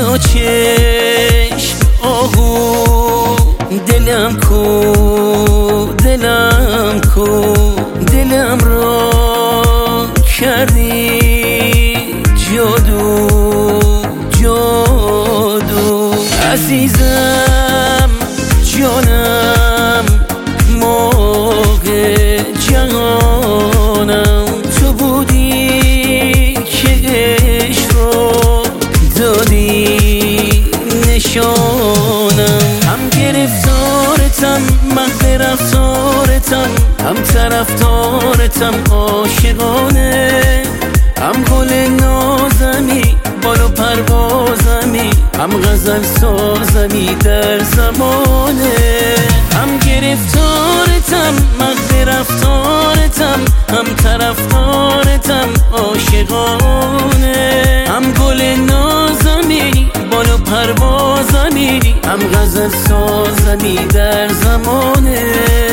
دو چشم آهو دلم کو دلم کو دلم را کردی جادو جادو عزیزم جانم موقع جهانم تو بودی که عشق رو دادی نشانم هم گرفتارتم مهد رفتارتم هم طرفدارتم عاشقانه هم گل نازمی بال و پروازمی هم غزل سازمی در زمانه هم گرفتارتم مهد رفتارتم هم طرفدارتم عاشقانه هم گل نازمی بال و پروازمی هم غزل سازمی در زمانه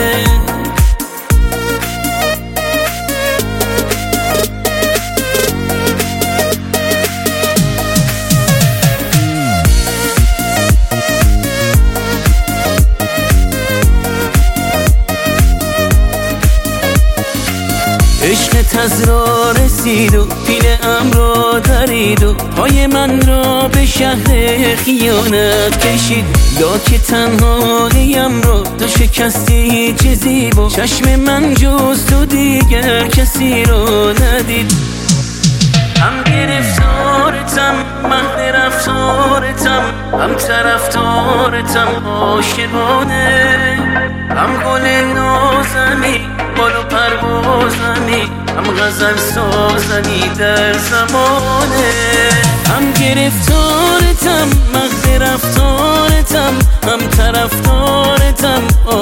عشقت از را رسید و پیل را درید و پای من را به شهر خیانت کشید یا که تنهاییم را تو شکستی چه زیبا چشم من جز تو دیگر کسی را ندید هم گرفتارتم مهد رفتارتم هم طرفدارتم عاشقانه هم گل نازمی بال و پروازمی هم غزل سازمی در زمانه هم گرفتارتم مهد رفتارتم هم طرفدارتم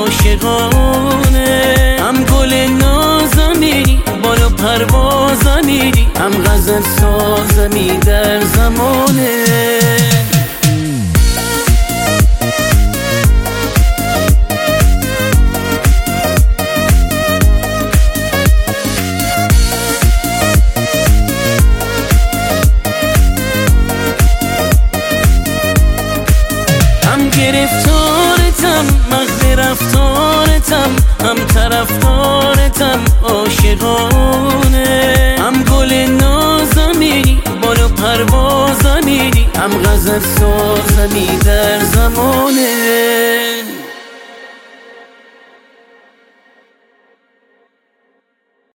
عاشقانه هم گل نازمی بال و پروازمی هم غزل سازمی در زمانه هم گرفتارتم مهد رفتارتم هم طرفدارتم عاشقانه هم گل نازمی بال و پروازمی هم غزل سازمی در زمانه